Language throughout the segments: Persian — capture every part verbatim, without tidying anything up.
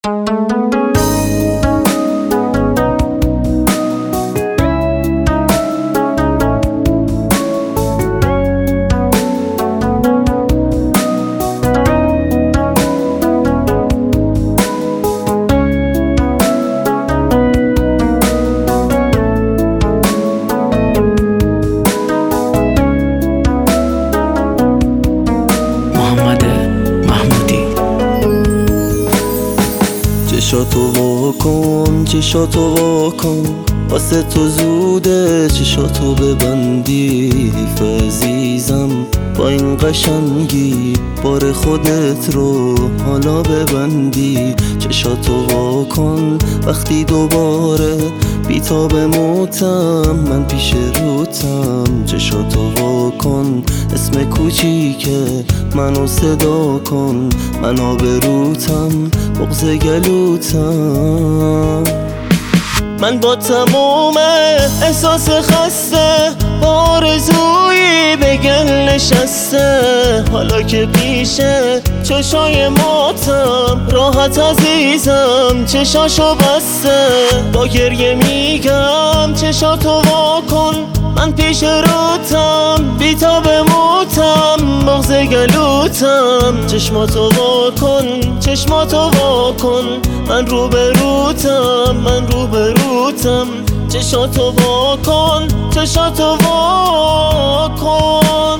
چشاتو واکن چشاتو واکن واسه تو زوده چشاتو ببندی حیف عزیزم با این قشنگی بار خودت رو حالا ببندی چشاتو واکن وقتی دوباره بیتاب موتم من پیش روتم چشاتو واکن اسم کوچیکه منو صدا کن من آبروتم بغض گلوتم من با تموم احساس خسته با آرزویی به گل نشسته حالا که پیشه چشای ماتم راحت عزیزم چشاشو بسته با گریه میگم چشاتو واکن من پیش روتم بیتاب موتم بغض گلوتم چشماتو واکن چشماتو واکن من رو به روتم من رو به روتم چشاتو واکن چشاتو واکن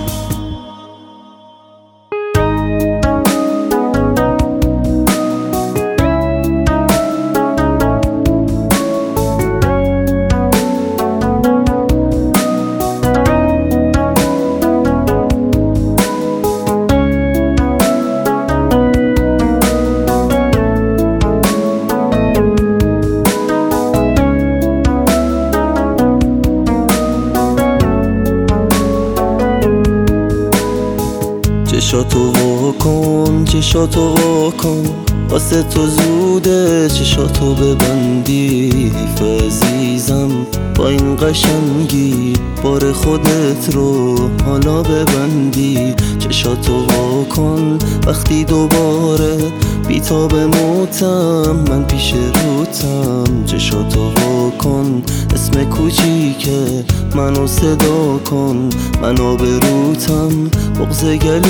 چشاتو واکن چشاتو واکن واسه تو زوده چشاتو ببندی حیف عزیزم با این قشنگی بار خودت رو حالا ببندی چشاتو واکن وقتی دوباره بیتاب موتم من پیش روتم چشاتو واکن اسم کوچیکه منو صدا کن من آبروتم بغض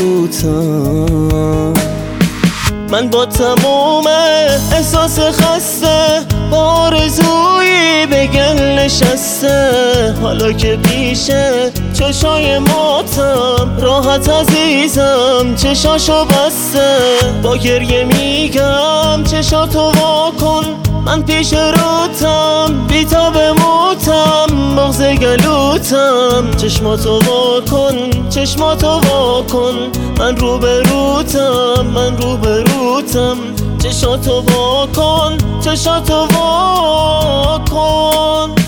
گلوتم من با تموم احساس خسته با آرزویی به گل نشسته حالا که پیشه چشای ماتم راحت عزیزم چشاشو بسته با گریه میگم چشاتو واکن من پیش روتم بیتاب موتم بغض گلوتم چشماتو واکن چشماتو واکن من رو به روتم من رو به روتم چشاتو واکن چشاتو واکن